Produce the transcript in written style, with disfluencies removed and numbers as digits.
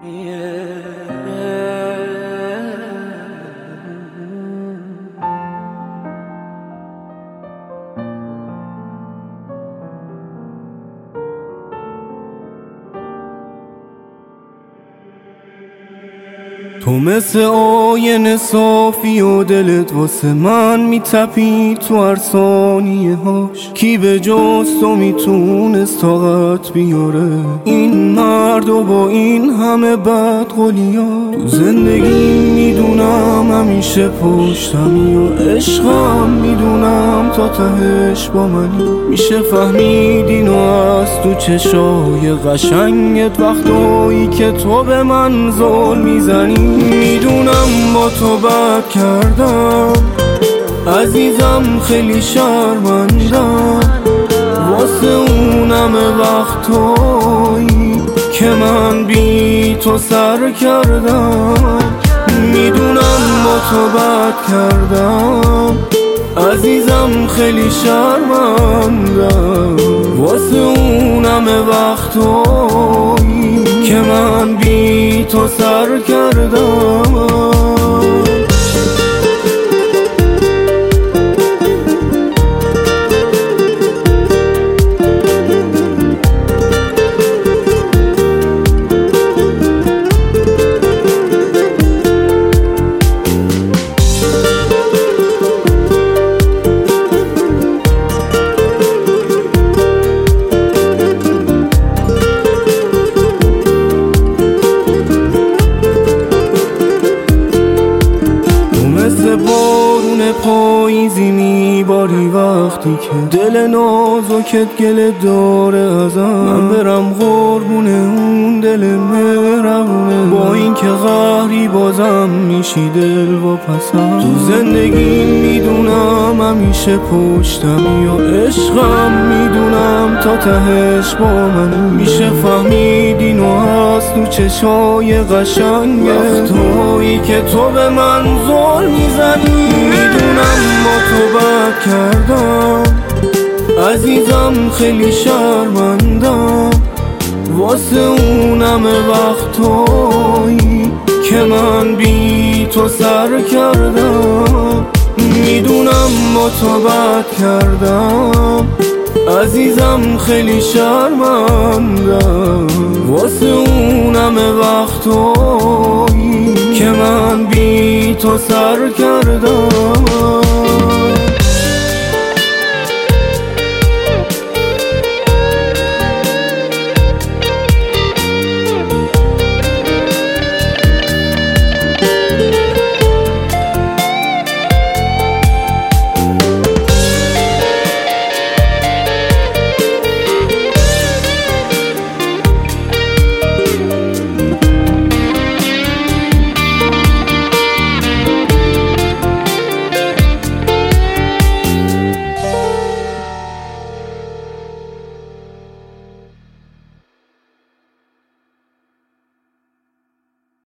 تو مثل آینه صافی و دلت واسه من میتپید تو هر ثانیه هاش. کی به جز تو میتونست طاقت بیاره این مرد و با این همه بدقولیا. تو زندگی میدونم همیشه پشتمی و عشقم میدونم تا تهش با منی. میشه فهمید اینو از تو چشای قشنگت وقتایی که تو به من زل میزنی. میدونم با تو بد کردم عزیزم، خیلی شرمندم واسه اونم وقتایی که من بی تو سر کردم. میدونم با تو بد کردم عزیزم، خیلی شرمندم واسه اونم وقتایی که من بی تو سر کردم. بارون پاییزی میباری وقتی که دل نازکت گله داره ازم. من برم قربون اون دل مهربونه، با این که قهری بازم میشی دل و پسم. تو زندگی میدونم همیشه پشتمی و عشقم میدونم تا تهش با من. میشه فهمید اینو هست تو چشای قشنگه وقتایی که تو به من زل میزنی. میدونم با تو بد کردم عزیزم، خیلی شرمندم واسه اونم وقتایی که من بی تو سر کردم. میدونم با تو بد کردم عزیزم، خیلی شرمندم واسه اونم وقتایی که من بی تو سر کردم.